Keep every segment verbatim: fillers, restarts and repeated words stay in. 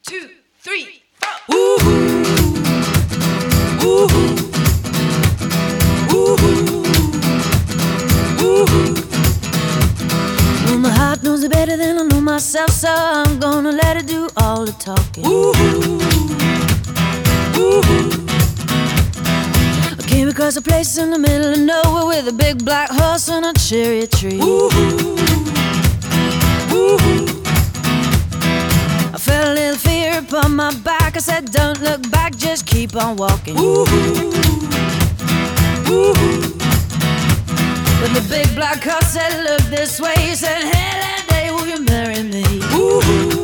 two, three, four. Ooh, ooh, ooh, ooh. Well, my heart knows it better than I know myself, so I'm gonna let it do all the talking. Ooh, ooh. I came across a place in the middle of nowhere with a big black horse and a cherry tree. Ooh, ooh. I felt a little fear upon my back. I said, don't look back, just keep on walking. Ooh, ooh. But the big black horse said, look this way. He said, hey, that day, will you marry me? Ooh,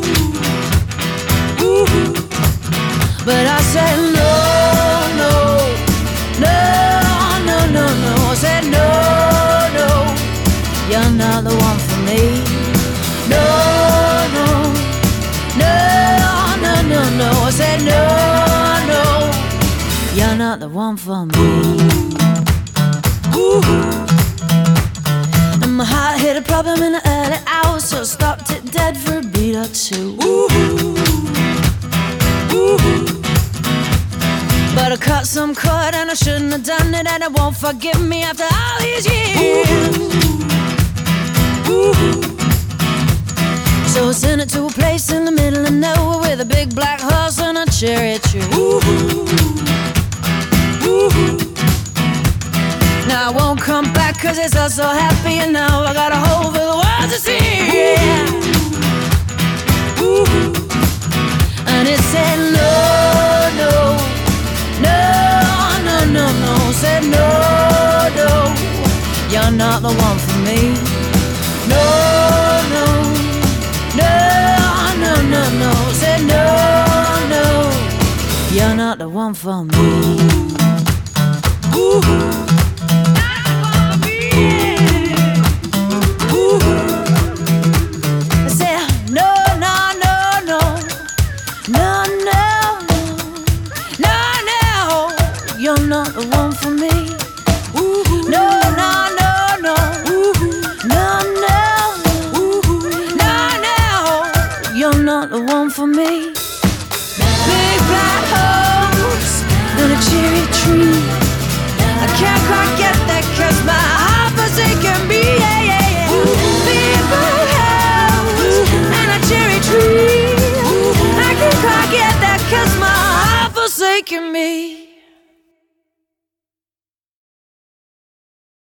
ooh. But I said, no, no, no, no, no, no. I said, no, no, you're not the one for me. No, no, no, no, no, no. I said, no, no, you're not the one for me. Ooh. And my heart hit a problem in the early hours, so I stopped it dead for a beat or two. Ooh. Ooh. But I cut some cord and I shouldn't have done it, and it won't forgive me after all these years. Ooh. Ooh. So I sent it to a place in the middle of nowhere with a big black horse and a cherry tree. Ooh. Ooh. Now I won't come back cause it's all so happy, and now I got a hole for the world to see. Yeah. Ooh. And it said no, no, no, no, no, no. It said no, no, you're not the one for me. No, no, no, no, no, no. It said no, no, you're not the one for me. Ooh. You're not the one for me. Ooh. No, no, no, no. Ooh. No, no, Ooh. No, no. You're not the one for me. Big black horse and a cherry tree. I can't quite get that cause my heart forsaken me. Yeah, yeah, yeah. Big black horse and a cherry tree. I can't quite get that cause my heart forsaken me.